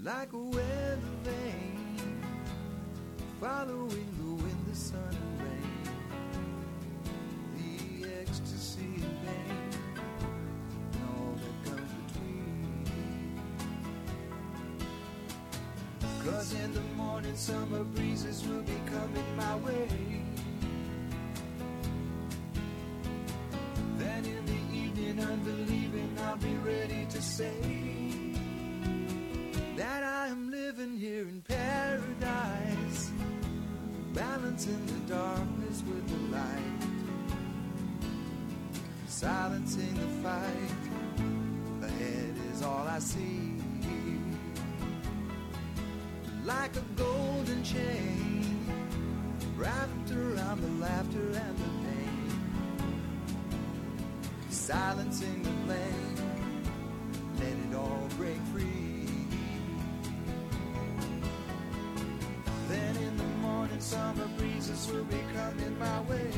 like a weather vane, following the wind, the sun and rain, the ecstasy and pain, and all that comes between. 'Cause in the morning summer breezes will be coming my way. Then in the evening unbelieving I'll be ready to say that I am living here in paradise, balancing the darkness with the light, silencing the fight. Ahead is all I see, like a golden chain wrapped around the laughter and the pain, silencing the flame, let it all break free. Then in the morning summer breezes will be coming my way,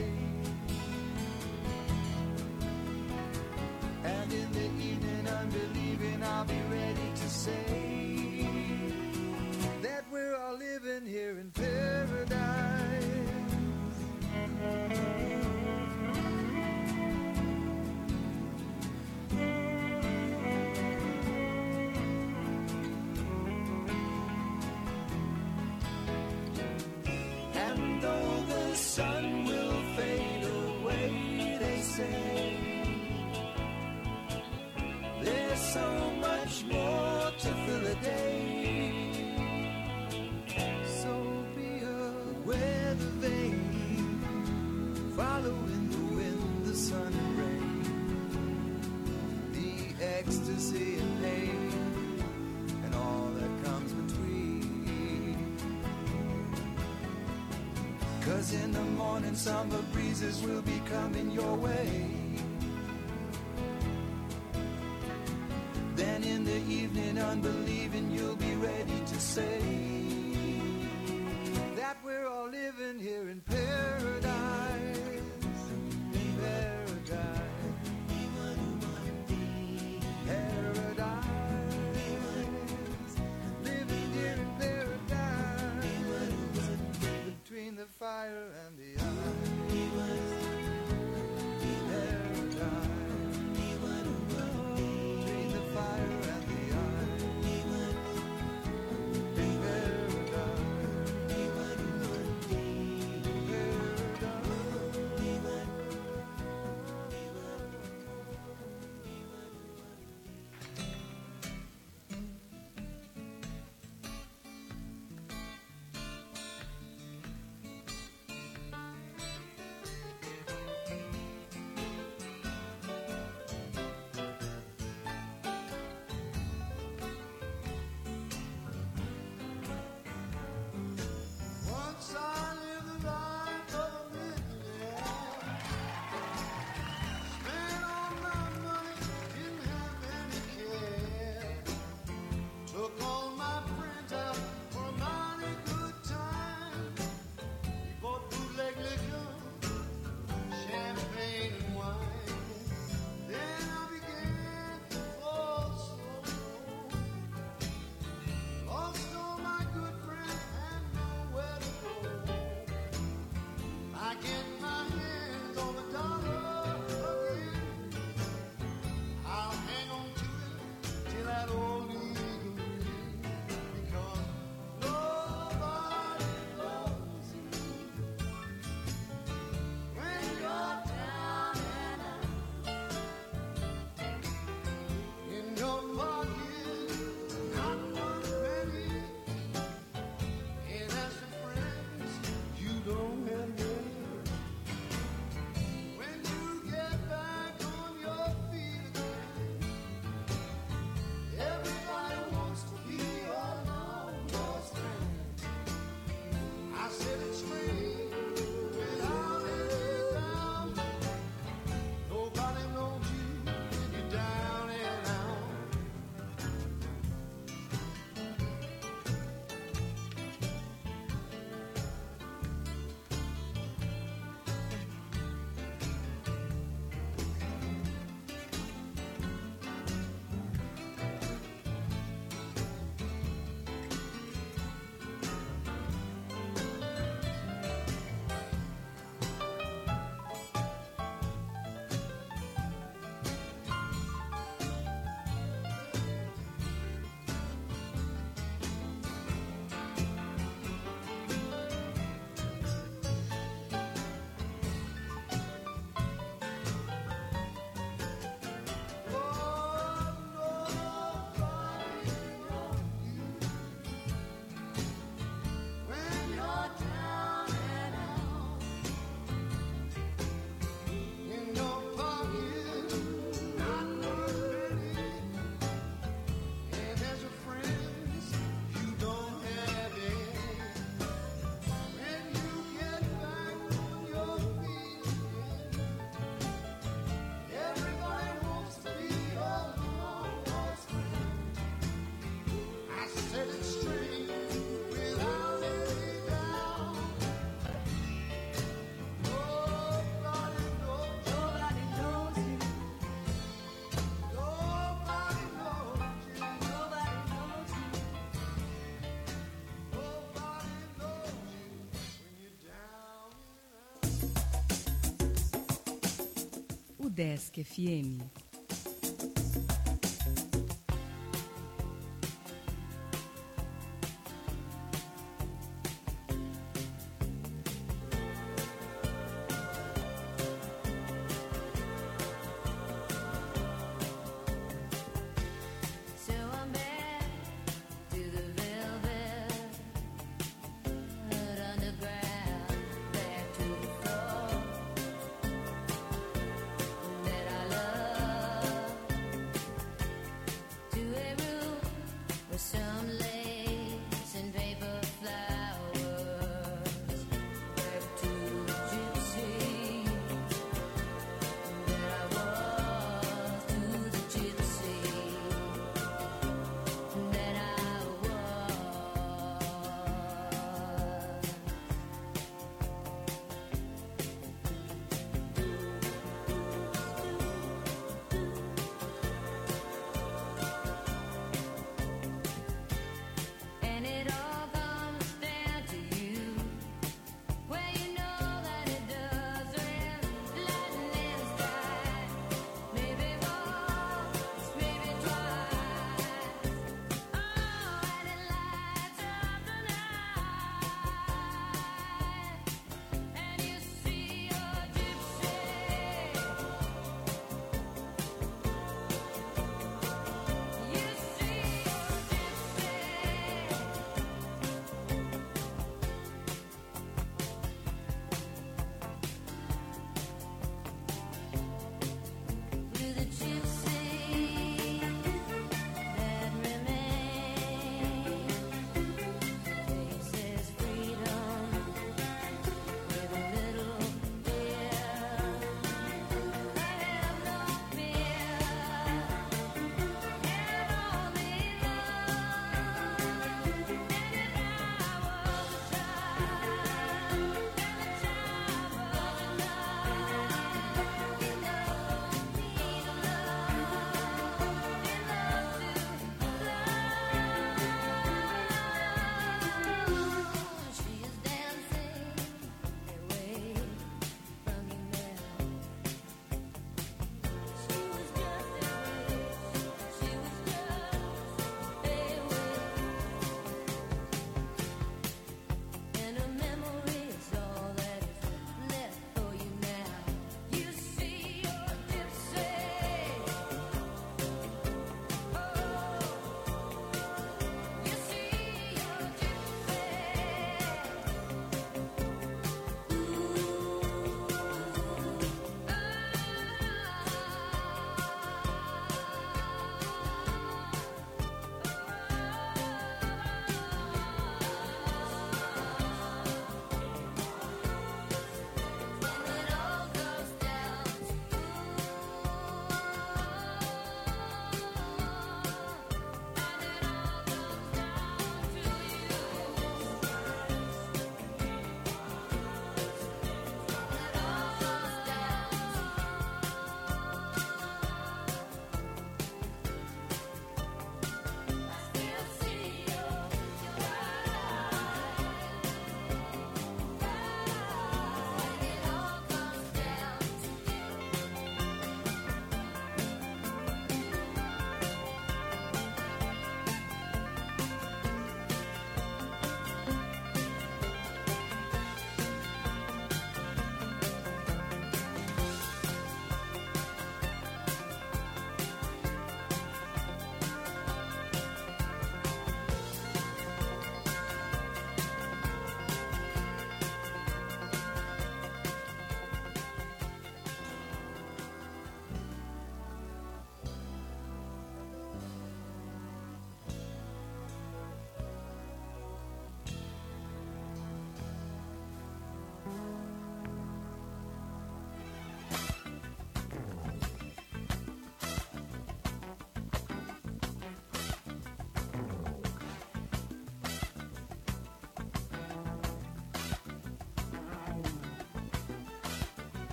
and in the evening unbelieving I'll be ready to say that we're all living here in paradise. And though the sun will fade away, they say, there's so much more to fill a day. So be a weather vane, following the wind, the sun and rain, the ecstasy and pain, and all that comes between. 'Cause in the morning summer breezes will be coming your way. Then in the evening unbelieving you'll be ready to say that we're all living here in paradise. Paradise. Paradise. Living here in paradise, between the fire and the ice. Paradise. Udesc FM. That I love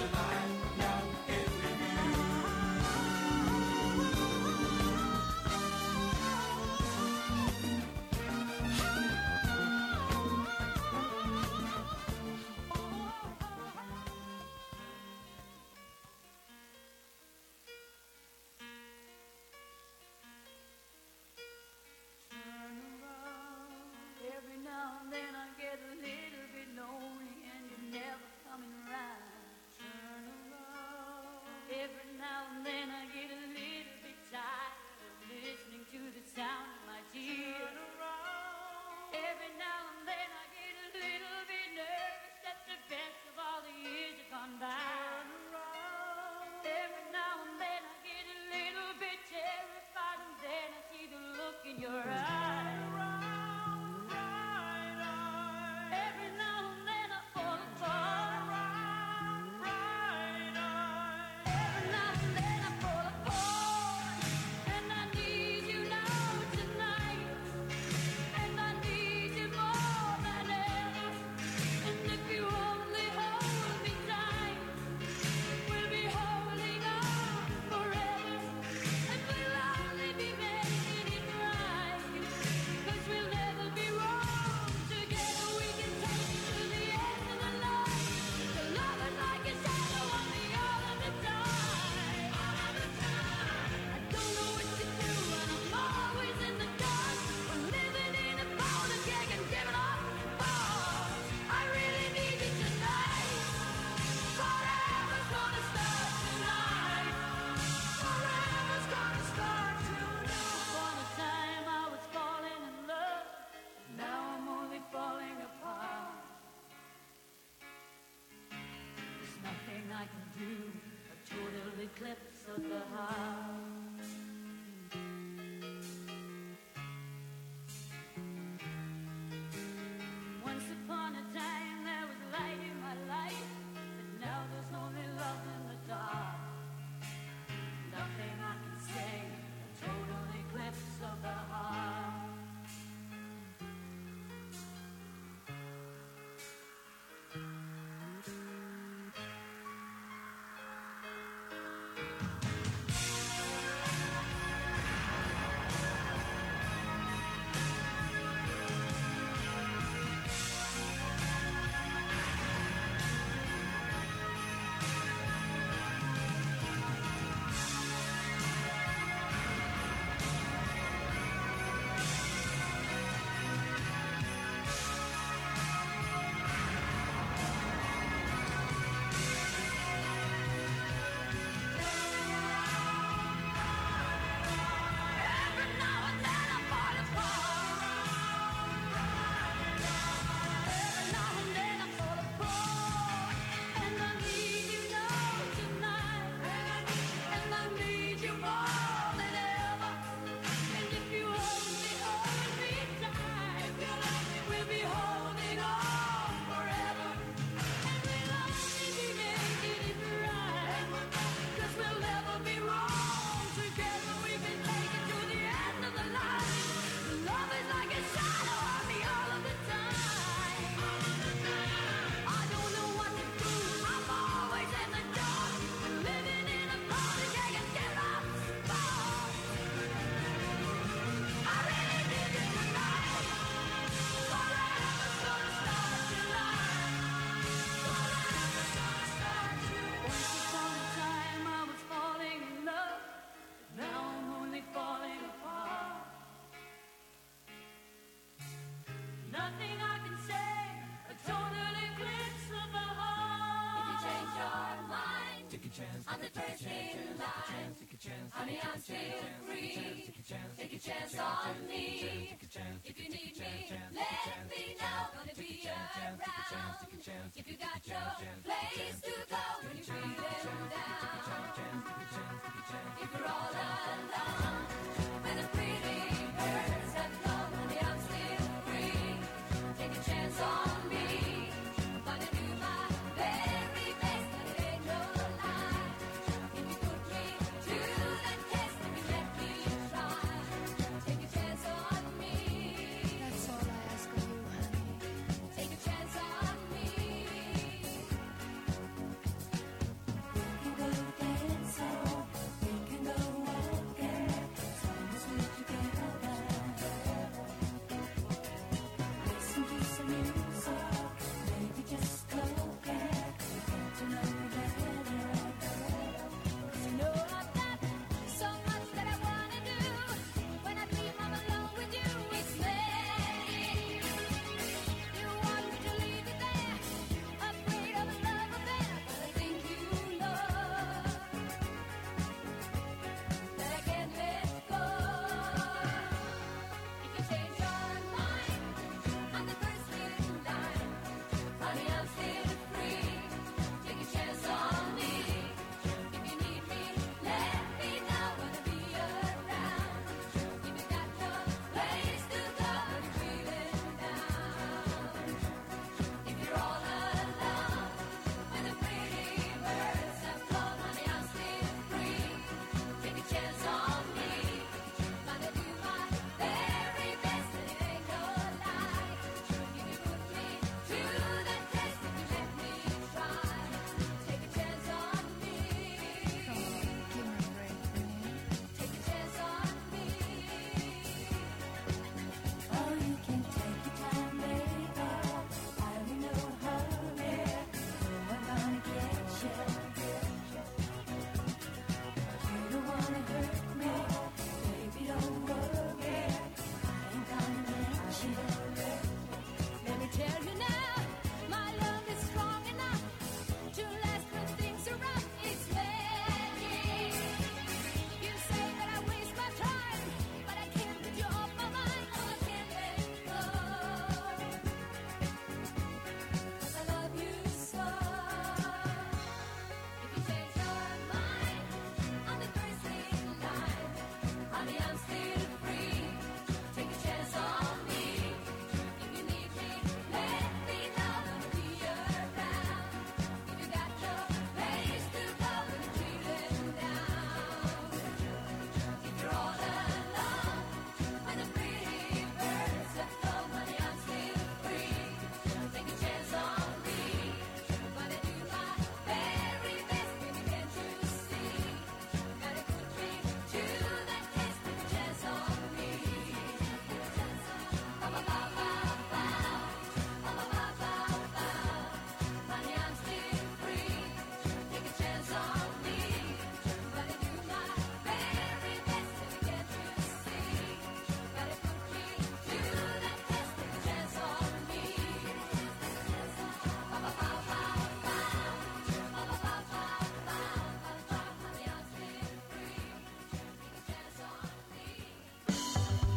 That's all I ask of you, honey. Take a chance on me.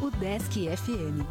UDESC FM.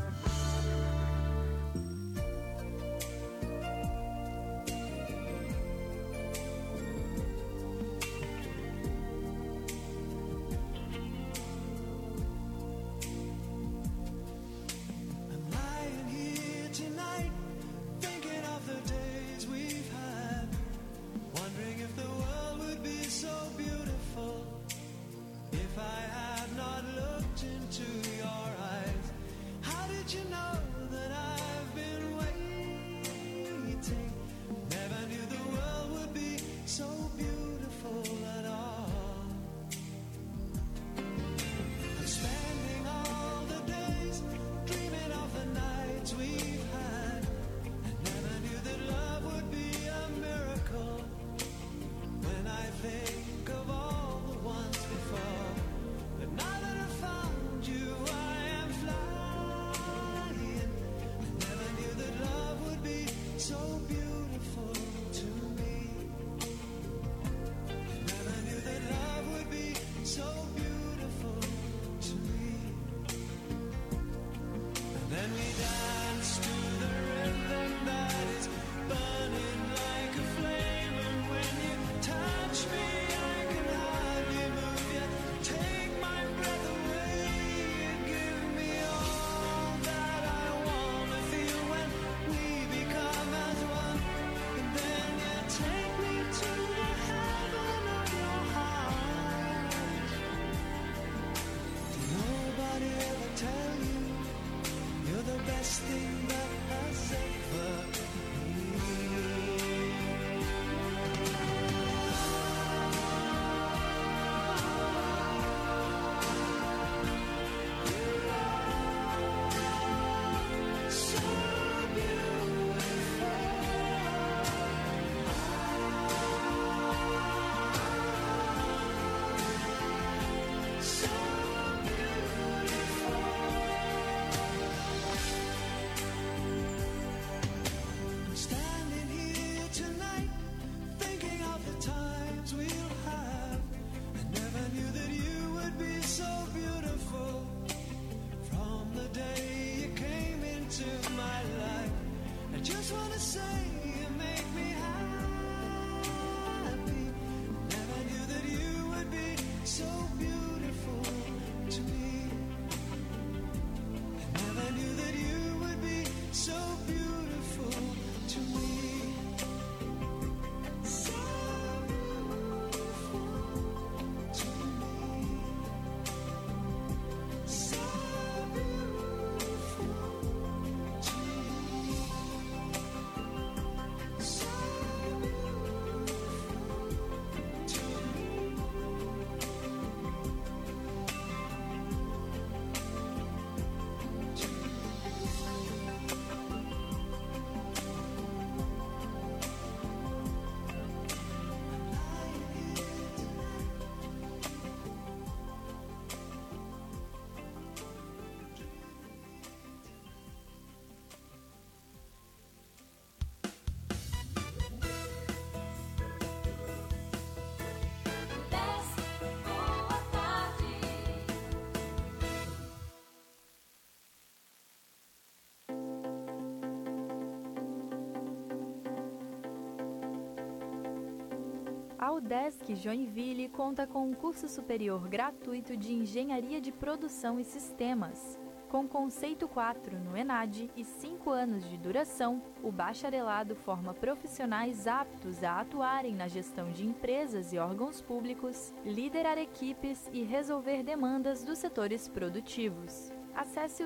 A UDESC Joinville conta com um curso superior gratuito de Engenharia de Produção e Sistemas. Com conceito 4 no ENAD e 5 anos de duração, o bacharelado forma profissionais aptos a atuarem na gestão de empresas e órgãos públicos, liderar equipes e resolver demandas dos setores produtivos. Acesse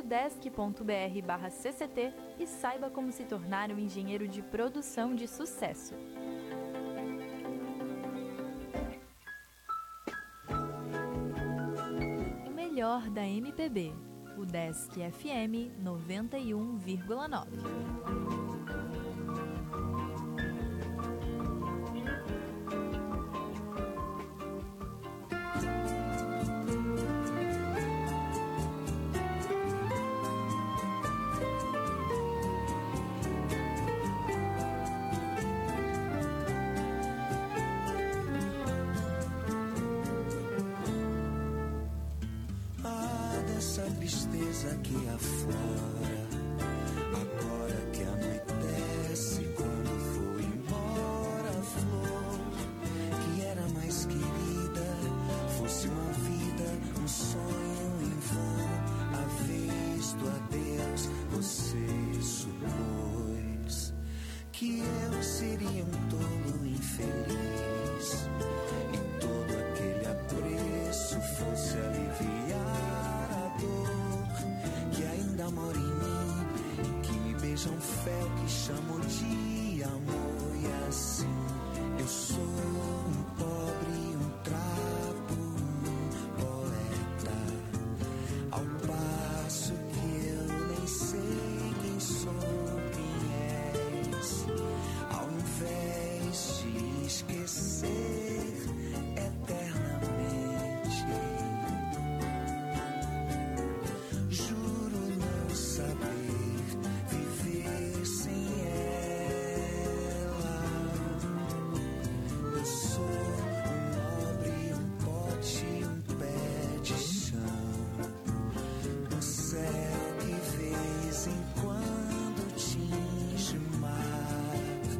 udesc.br/cct e saiba como se tornar um engenheiro de produção de sucesso. O melhor da MPB. UDESC FM 91,9. Tristeza tristeza que aflora. Agora que anoitece, quando foi embora a flor que era mais querida, fosse uma vida, um sonho em vão. A vez do adeus, você supôs que eu seria um tolo infeliz, e todo aquele apreço fosse aliviar a dor que ainda mora em mim, que me beija um fel que chamo de amor. E assim eu sou um pobre, um trapo, um poeta, ao passo que eu nem sei quem sou, quem és. Ao invés de esquecer eternamente, juro não saber viver sem ela. Eu sou um nobre, um pote, um pé de chão, um céu que vez em quando tinge o mar.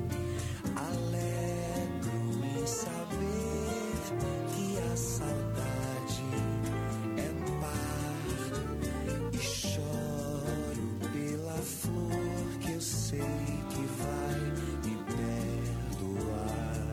Alegro em saber que a saudade é par, e choro pela flor que eu sei que vai me perdoar.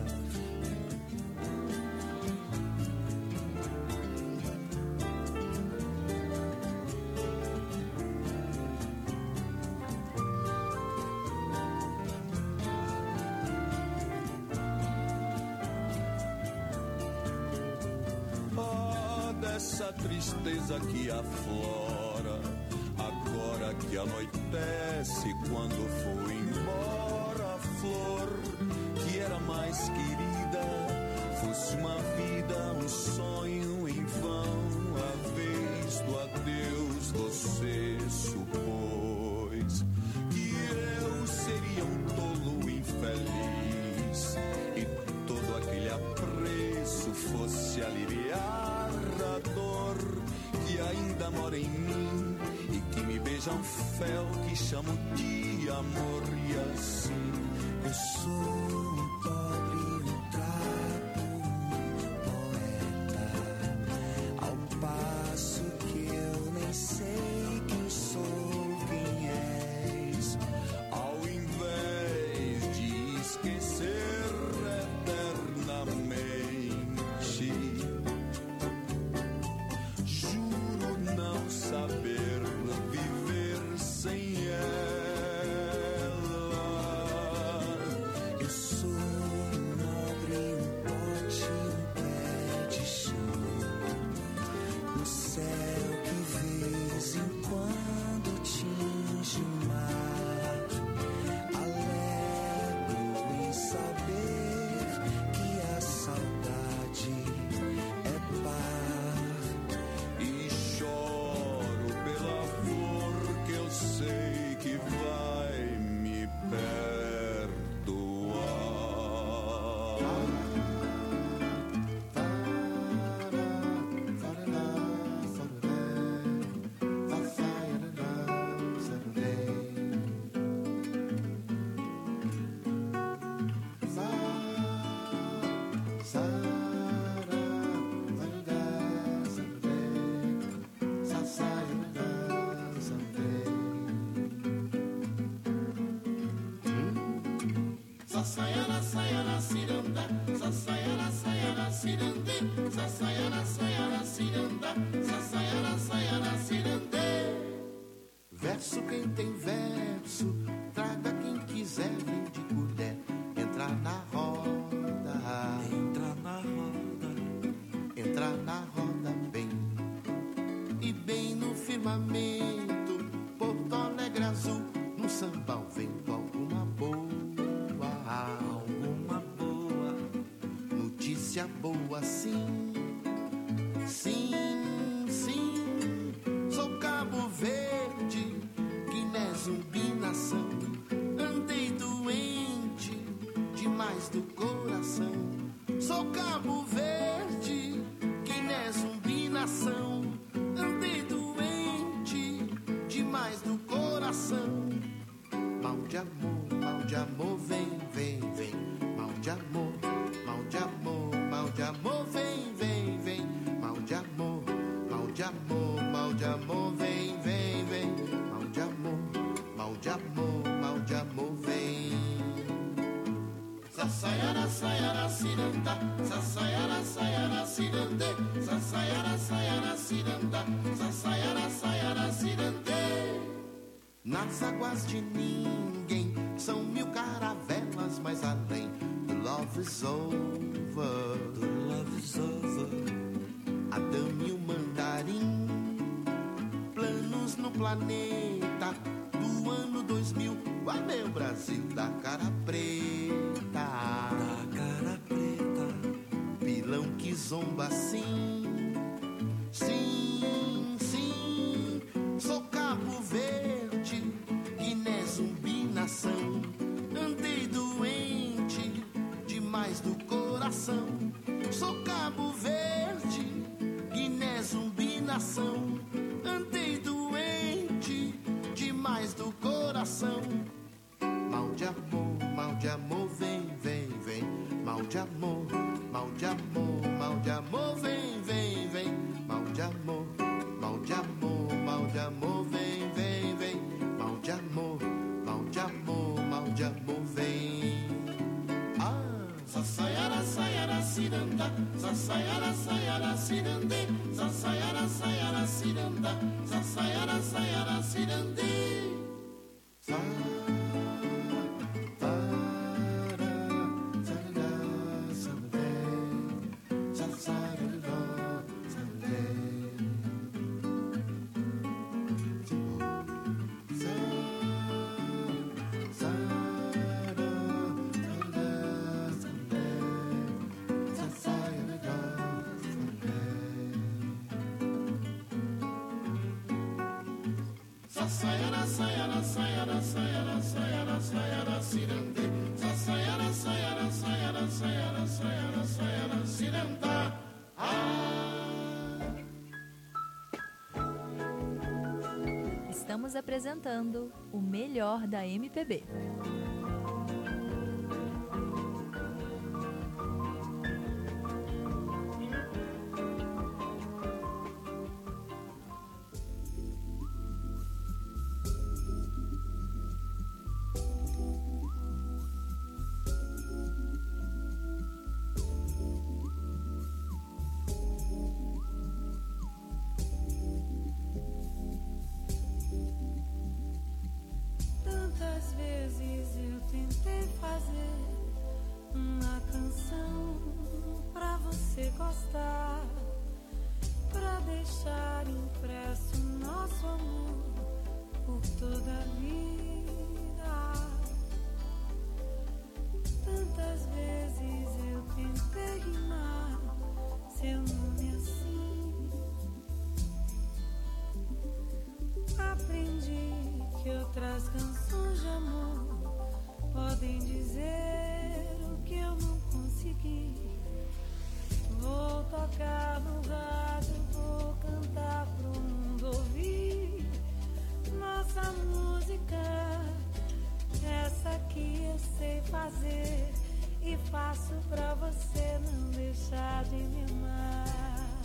Ah, dessa tristeza que aflora, agora que anoitece, quando foi embora a flor que era mais querida, fosse uma vida, um sonho em vão. A vez do adeus, você supôs que eu seria um tolo infeliz, e todo aquele apreço fosse aliviar a dor que ainda mora em mim, e que me beija um fel que chamo de amor. E assim Eu sou um pobre, um trapo, um poeta, ao passo que eu nem sei quem sou, quem és. ao invés de esquecer eternamente, juro não saber viver sem ela. Eu sou um nobre, um pote, um pé de chão, no céu que vez em quando tinge o mar. Alegro em saber que a saudade é par, E choro pela flor que eu sei que vai me perdoar. Sassayana, sayana, ciranda, sassayana, sayana, cirande, sassayana, sayana, ciranda, sassayana, sayana, cirande. Verso quem tem verso, traga quem quiser, vem de colher, entrar na roda, entra na roda, entrar na roda bem, e bem no firmamento, Porto Alegre azul, no sambão vento alguma boa. alguma boa, Notícia boa, sim, sim, sim. Sou Cabo Verde, Guiné, Zumbi, nação. Andei doente demais do coração. Sou Cabo Verde, Guiné, Zumbi, nação. Andei doente de amor, mal de amor, mal de amor, vem, vem, vem. Mal de amor, mal de amor, mal de amor, vem, vem, vem. Mal de amor, mal de amor, mal de amor, vem. Sassayara, sayara, ciranda, sassayara, sayara, cirande, sassayara, sayara, ciranda, sassayara, sayara, cirande. Nas águas de ninguém são 1000 caravelas, mas além do love is over, do love is over. Adão e o mandarim, planos no planeta do ano 2000. Ah, meu Brasil da cara preta, da cara preta. Pilão que zomba assim, sim, sim. Sou Cabo Verde, Guiné, Zumbi, nação. Andei doente demais do coração. Sou Cabo Verde, Guiné, Zumbi, nação. Andei doente demais do coração. Mal de amor, vem, vem, vem. Mal de amor, mal de amor, mal de amor, vem, vem, vem. Mal de amor, mal de amor, mal de amor, vem, vem, vem. Mal de amor, mal de amor, mal de amor, vem. Ah, sassayara, sayara, ciranda, sassayara, sayara, cirande, sassayara, sayara, ciranda, sassayara, sayara, cirande. Sayara, sayara, sayara, sayara, sayara, sayara, cirande. Sayara, sayara, sayara, sayara, sayara, sayara, ciranda. Estamos apresentando o melhor da MPB. Tantas vezes eu tentei fazer uma canção pra você gostar, pra deixar impresso nosso amor por toda a vida. Tantas vezes eu tentei rimar seu nome assim. Aprendi que outras canções de amor podem dizer o que eu não consegui. Vou tocar no rádio, vou cantar pro mundo ouvir nossa música, essa que eu sei fazer e faço pra você não deixar de me amar.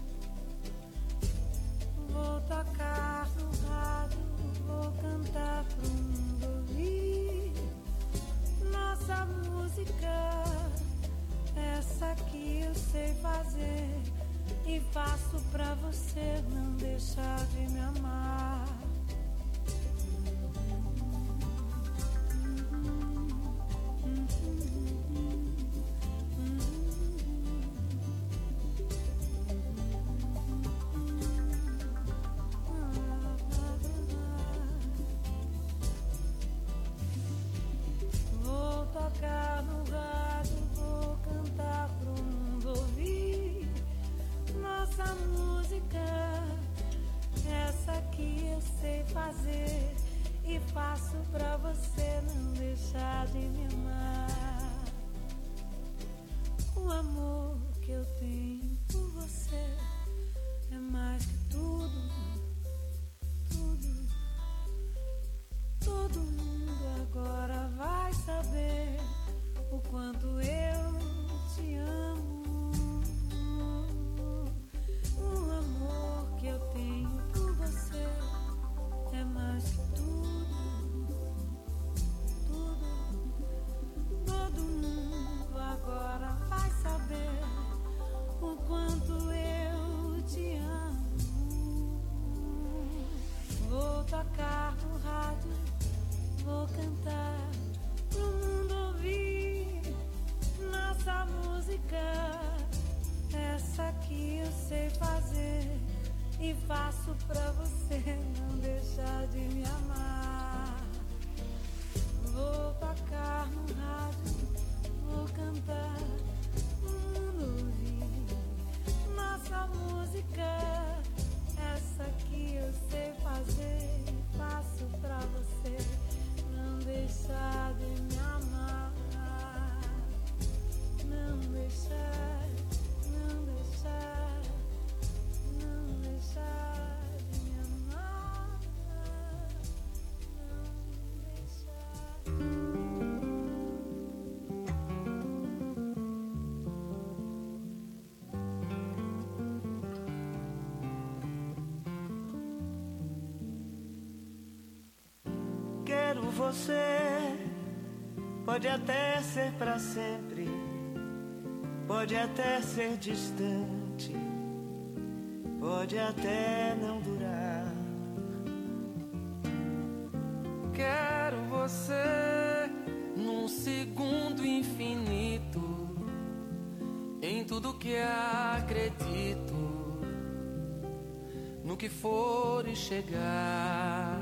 Vou tocar no rádio, vou cantar pro mundo ouvir nossa música, essa que eu sei fazer e faço pra você não deixar de me amar. E faço pra você não deixar de me amar. O amor que eu tenho por você é mais que tudo, tudo. Todo mundo agora vai saber o quanto eu música, essa que eu sei fazer e faço pra você não deixar de me amar. Vou tocar no rádio, vou cantar, mando ouvir nossa música, essa que eu sei fazer e faço pra você não deixar de me amar. Não deixar, não deixar, não deixar de me amar. Não deixar. Quero você, pode até ser pra sempre, pode até ser distante, pode até não durar. Quero você num segundo infinito, em tudo que acredito, no que for e chegar.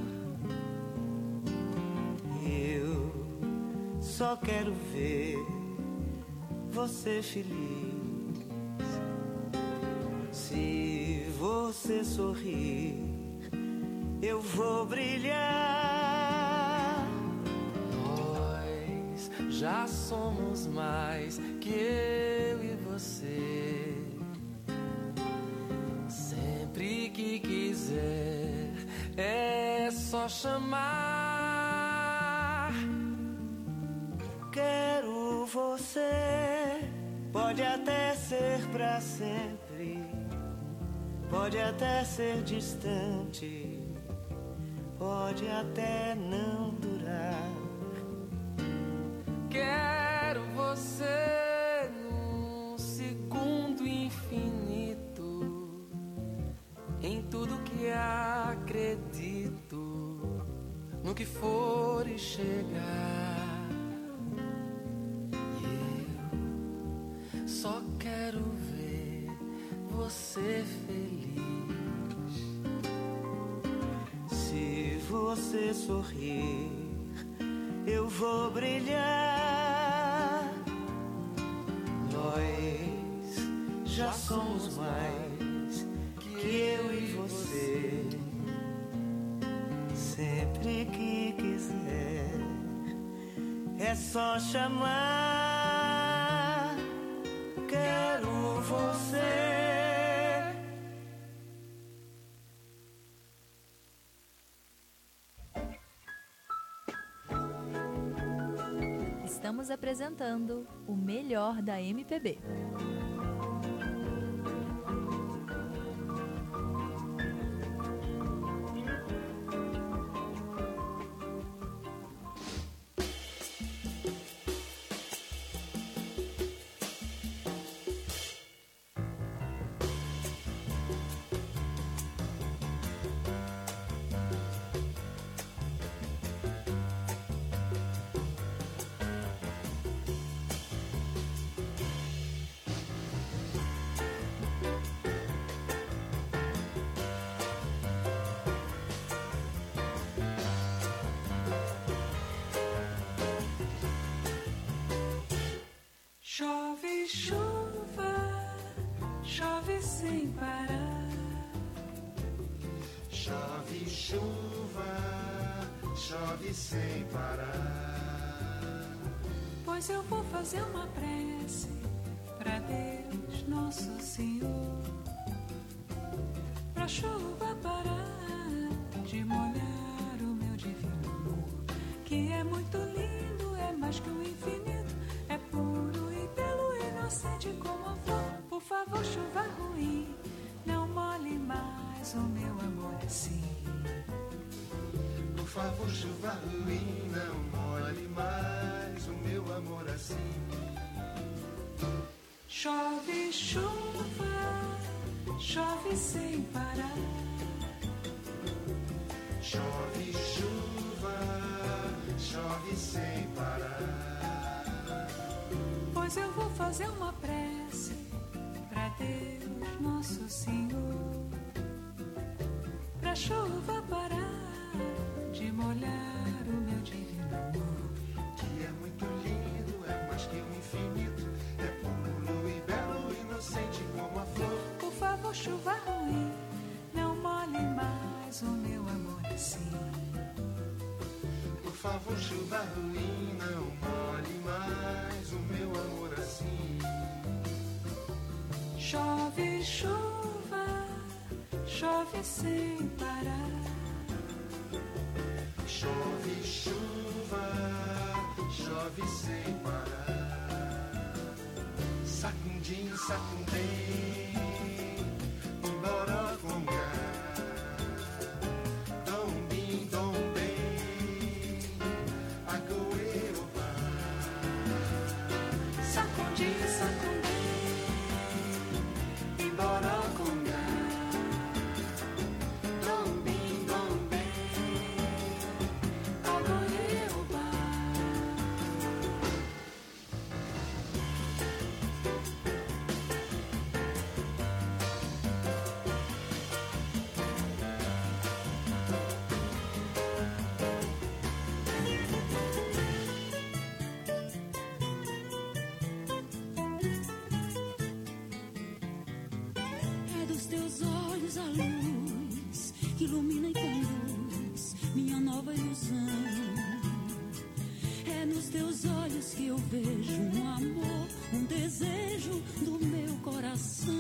Eu só quero ver você feliz. Se você sorrir, eu vou brilhar. Nós já somos mais que eu e você. Sempre que quiser, é só chamar. Quero você, pode até ser pra sempre, pode até ser distante, pode até não durar. Quero você num segundo infinito, em tudo que acredito, no que for e chegar. Só quero ver você feliz. Se você sorrir, eu vou brilhar. Nós já somos mais que eu e você. Sempre que quiser, é só chamar. Quero você. Estamos apresentando o melhor da MPB. Chove chuva, chove sem parar. Chove chuva, chove sem parar. Pois eu vou fazer uma prece pra Deus Nosso Senhor, pra chuva parar de molhar o meu divino amor, que é muito lindo, é mais que o infinito, é puro e belo, inocente como a flor. Por favor, chuva ruim, não molhe mais o meu amor assim. Por favor, chuva ruim, não molhe mais o meu amor assim. Chove chuva, chove sem parar. Chove chuva, chove sem parar. Pois Mas eu vou fazer uma prece pra Deus, nosso Senhor, pra chuva parar de molhar o meu divino amor. Que é muito lindo, é mais que o infinito, é puro e belo, inocente como a flor. Por favor, chuva ruim, não molhe mais o meu amor assim. Por favor, chuva ruim, não molhe mais o meu amor assim. Chove chuva, chove sem parar. Chove chuva, chove sem parar. Sacundim, sacundim, embora congar. Dombim, dombim, agoeoba. Sacundim, sacundim, Embora congar. Dombim, dombim, agoeoba. É dos teus olhos a luz que ilumina e conduz minha nova ilusão. É nos teus olhos que eu vejo um amor, um desejo do meu coração.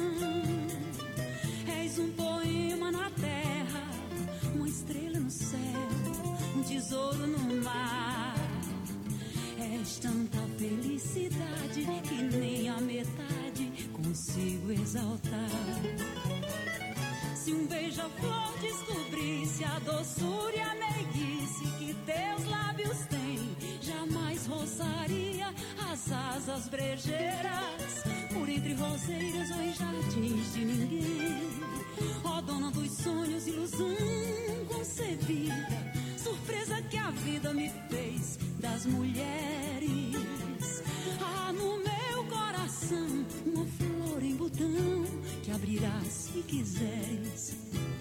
És um poema na terra, uma estrela no céu, um tesouro no mar. És tanta felicidade que nem a metade consigo exaltar. Se um beija-flor descobrisse a doçura e a meiguice que teus lábios têm, jamais roçaria as asas brejeiras por entre roseiras ou em jardins de ninguém. Ó dona dos sonhos, ilusão concebida, surpresa que a vida me fez das mulheres. Há no meu coração uma flor em botão que abrirás se quiseres.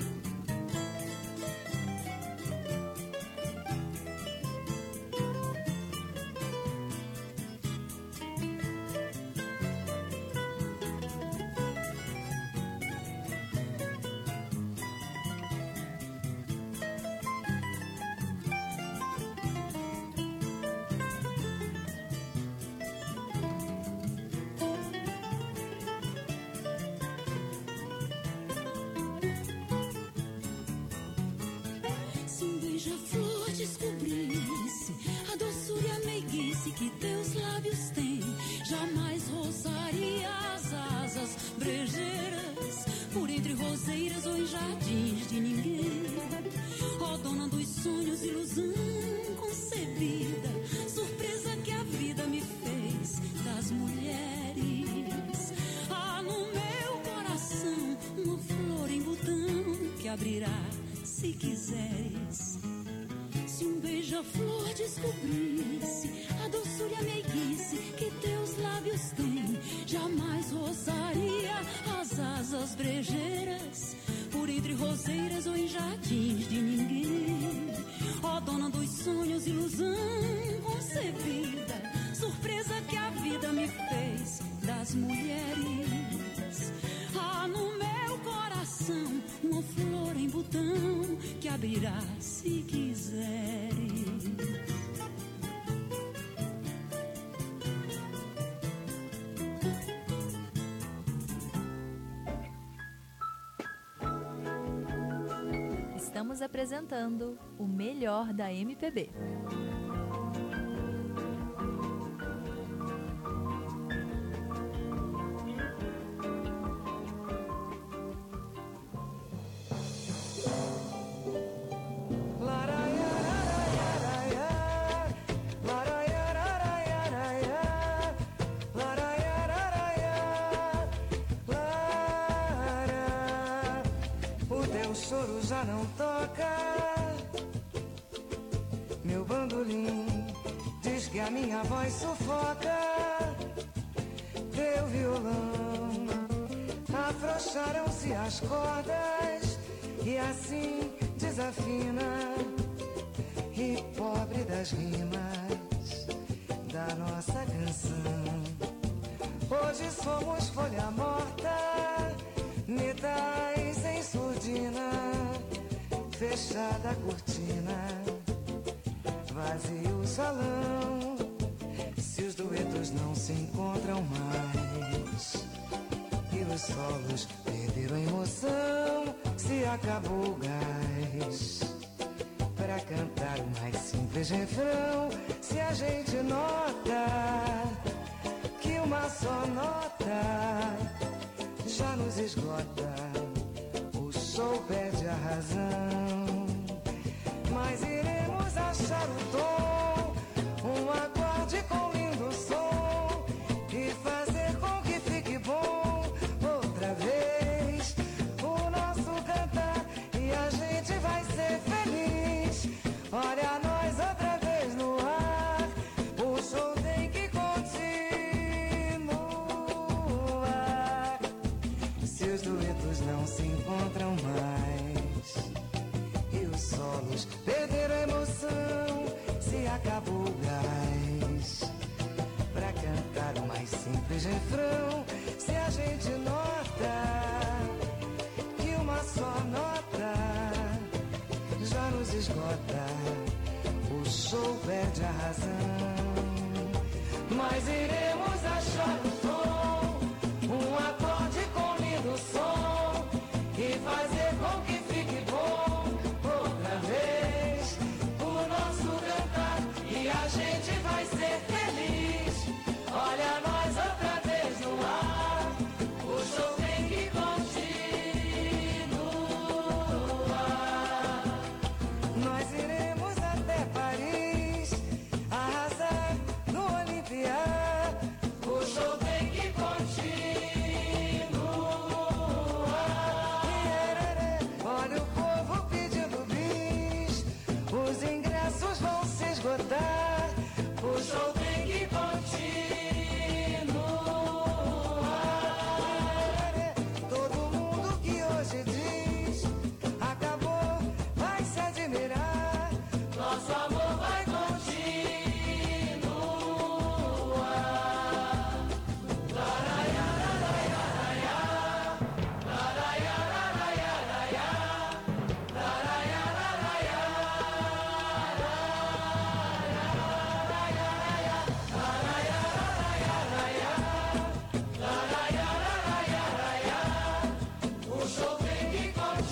Se um beija-flor descobrisse a doçura e a meiguice que teus lábios têm, jamais roçaria as asas brejeiras por entre roseiras ou em jardins de ninguém. Ó dona dos sonhos, ilusão concebida, surpresa que a vida me fez das mulheres. Há no meu coração uma flor em botão que abrirá se quiseres. Se um beija-flor descobrisse a doçura e a meiguice que teus lábios têm, jamais roçaria as asas brejeiras por entre roseiras ou em jardins de ninguém. Ó dona dos sonhos, ilusão concebida, surpresa que a vida me fez das mulheres. Há no meu coração uma flor em botão que abrirá se quiseres. Estamos apresentando o melhor da MPB. O teu soro já não toca, meu bandolim diz que a minha voz sufoca. Acharam-se as cordas e assim desafina. E pobre das rimas da nossa canção. Hoje somos folha morta, metais em surdina, fechada a cortina, vazio o salão. Se os duetos não se encontram mais e os solos perderam a emoção, se acabou o gás para cantar o mais simples refrão, se a gente nota que uma só nota já nos esgota, o show perde a razão. Mas iremos achar o tom, um acorde com lindo som, e fazer com que fique bom outra vez o nosso cantar, e a gente vai ser feliz. Olha nós outra vez no ar, o show tem que continuar. Se os duetos não se encontram mais e os solos perderam a emoção, se acabou o gás pra cantar o mais simples refrão, se a gente nota que uma só nota já nos esgota, o show perde a razão. Mas iremos achar o tom, um acorde com lindo som, e fazer com que fique bom outra vez o nosso cantar, e a gente vai ser feliz. Olha nós outra vez no ar, o show tem que continuar. Nós iremos até Paris, arrasar no Olimpiá, o show tem que continuar. Olha o povo pedindo bis, os ingressos vão se esgotar, o show tem que continuar. Todo mundo que hoje diz acabou vai se admirar, nosso amor vai continuar. O show tem que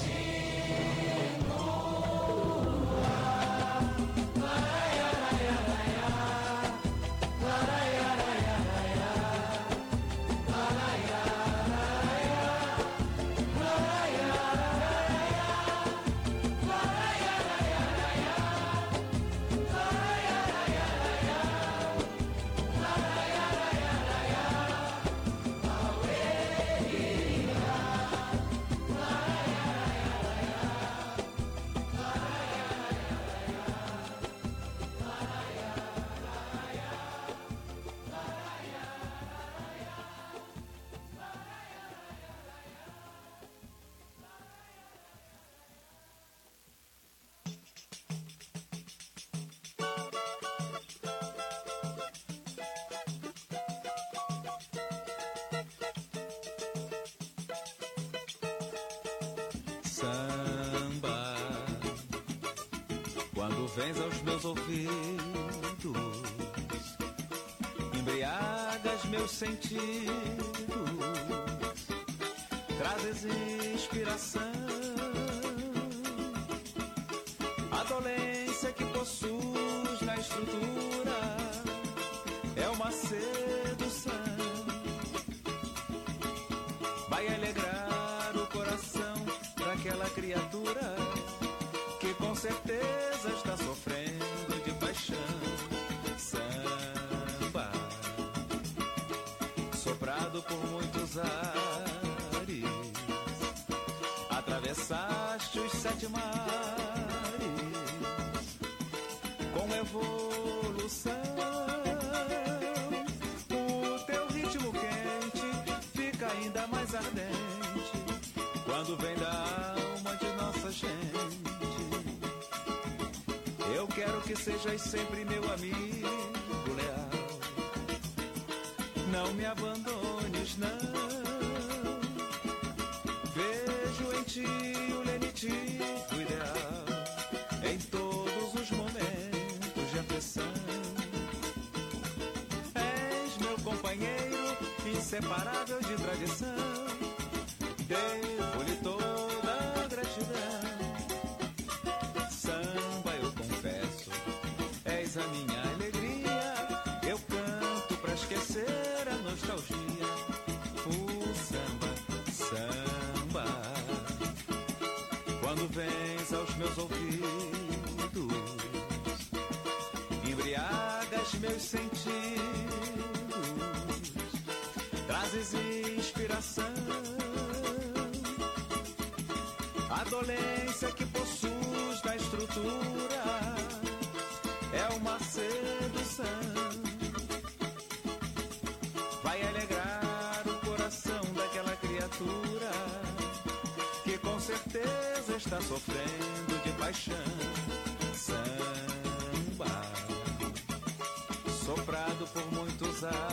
Samba, quando vens aos meus ouvidos, embriagas meus sentidos, trazes inspiração, a dolência que possuis na estrutura é uma sedução, vai alegrar o coração daquela criatura que com certeza está sofrendo de paixão. Samba, soprado por muitos ares, atravessaste os 7 mares, com evolução. O teu ritmo quente fica ainda mais ardente, sejas sempre meu amigo leal. Não me abandones, não. Vejo em ti o lenitivo ideal, em todos os momentos de aflição. És meu companheiro, inseparável de tradição. Devo-lhe toda a gratidão. Samba, eu confesso, és a minha alegria. Eu canto pra esquecer a nostalgia. O samba, samba, quando vens aos meus ouvidos, embriagas meus sentidos, trazes inspiração. A dolência que possuis na estrutura é uma sedução. Vai alegrar o coração daquela criatura que com certeza está sofrendo de paixão. Samba, soprado por muitos ares,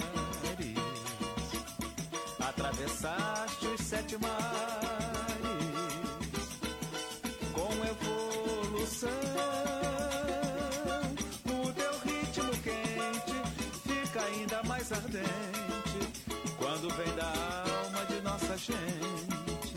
atravessaste os 7 mares. O teu ritmo quente fica ainda mais ardente quando vem da alma de nossa gente.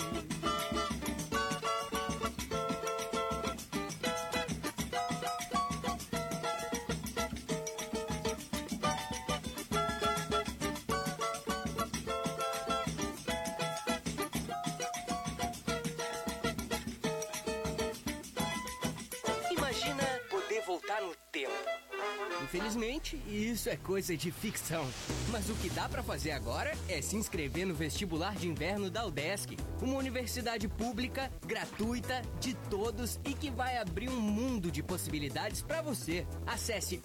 Infelizmente, isso é coisa de ficção. Mas o que dá pra fazer agora é se inscrever no vestibular de inverno da UDESC, uma universidade pública, gratuita, de todos e que vai abrir um mundo de possibilidades pra você. Acesse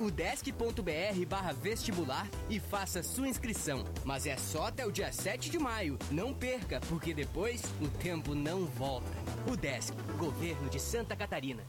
udesc.br/vestibular e faça sua inscrição. Mas é só até o dia 7 de maio. Não perca, porque depois o tempo não volta. UDESC, Governo de Santa Catarina.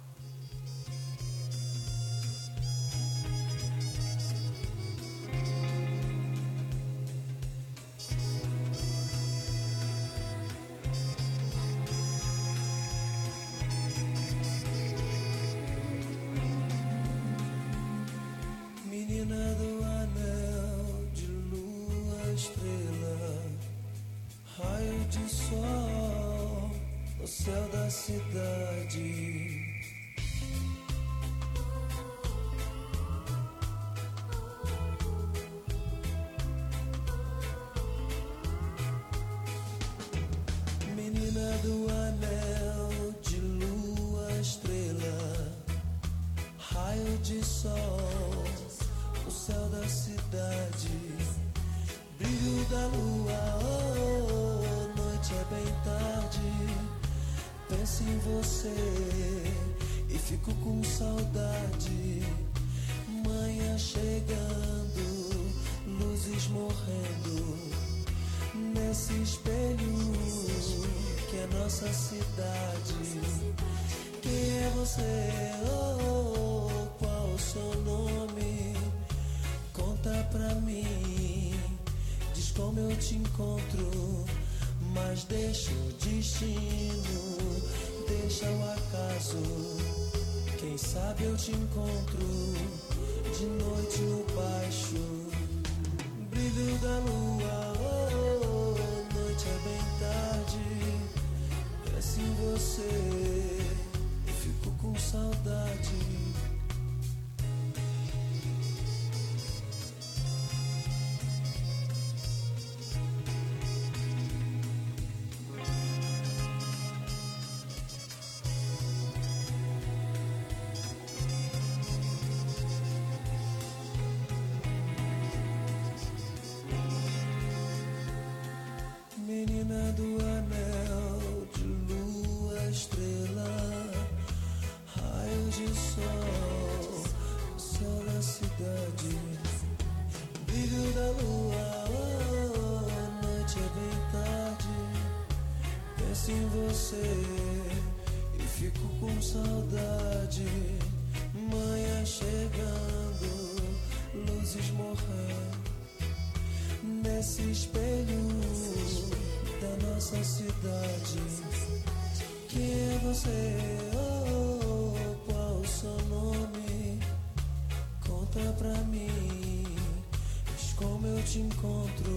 Penso em você e fico com saudade, manhã chegando, luzes morrendo nesse espelho da nossa cidade. Quem é você? Oh, qual o seu nome? Conta pra mim, mas como eu te encontro?